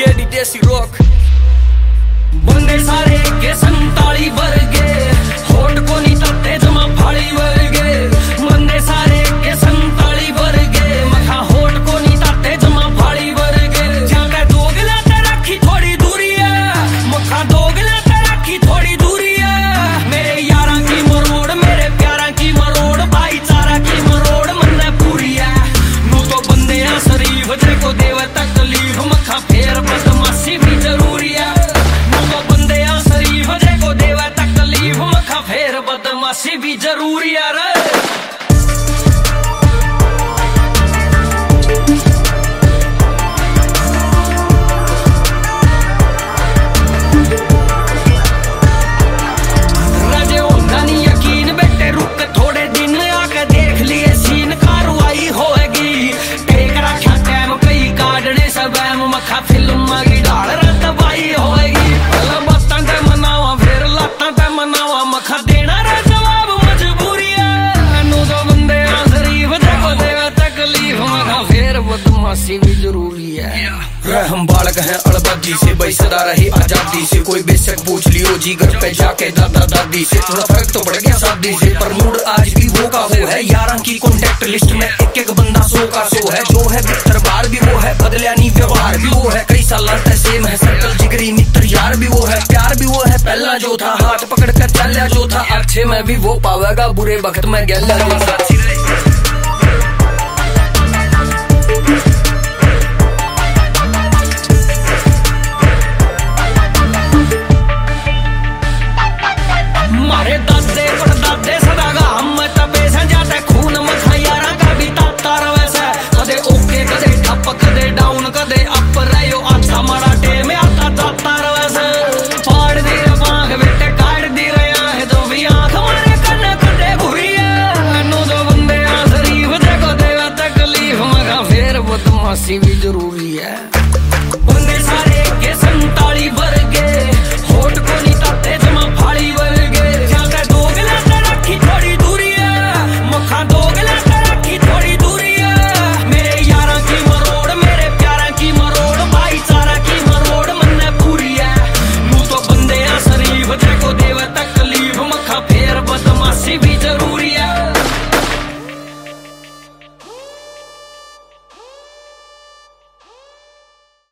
Ready देसी rock. बंदे सारे के 47 वर्गे, होट को नहीं तत्ते जमा फाड़ी वर्गे। बंदे सारे के 47 वर्गे, मखा होट को नहीं तत्ते जमा फाड़ी वर्गे। जाके दोगला ते रखी थोड़ी दूरी है, मखा दोगला ते रखी थोड़ी दूरी है। मेरे यारा की मरोड़, मेरे प्यारा की मरोड़, भाईचारा की मरोड़ मन्ने पूरी है। नू तो बंदे आ शरीफ देखो देवे तकलीफ, मखा फेर बदमाशी भी जरूरी है। फेर बदमाशी भी जरूरी है रे। राजे होगा नहीं यकीन बेटे, रुक थोड़े दिन आके देख लिए सीन, कार्रवाई होएगी। टेक रखा टाइम कई काटने सब मखा फिल्म की डाल रतबाई होएगी। बातां ते मनावा फिर लातां ते मनावा, मखा देना रे जवाब मजबूरी है। नू तो बंदे आ शरीफ देखो देवे तकलीफ, मखा फिर बदमाशी भी जरूरी है। हम बालक हैं अड़बाजी से, भाई सदा रही आजादी से। कोई बेशक पूछ लियो जी घर पे जाके दादा दादी से, थोड़ा फर्क तो बढ़ गया शादी से, पर मूड आज भी वो का वो है। यारा की कॉन्टेक्ट लिस्ट में एक एक बंदा 100 का 100 है। जो है बेहतर बार भी वो है, बदलिया नहीं व्यवहार भी वो है। कई साल सेम है सर्कल, जिगरी मित्र यार भी वो है। प्यार भी वो है पहला जो था, हाथ पकड़ कर चलिया जो था। अच्छे में भी वो पावेगा, बुरे वक्त में गैला जो था।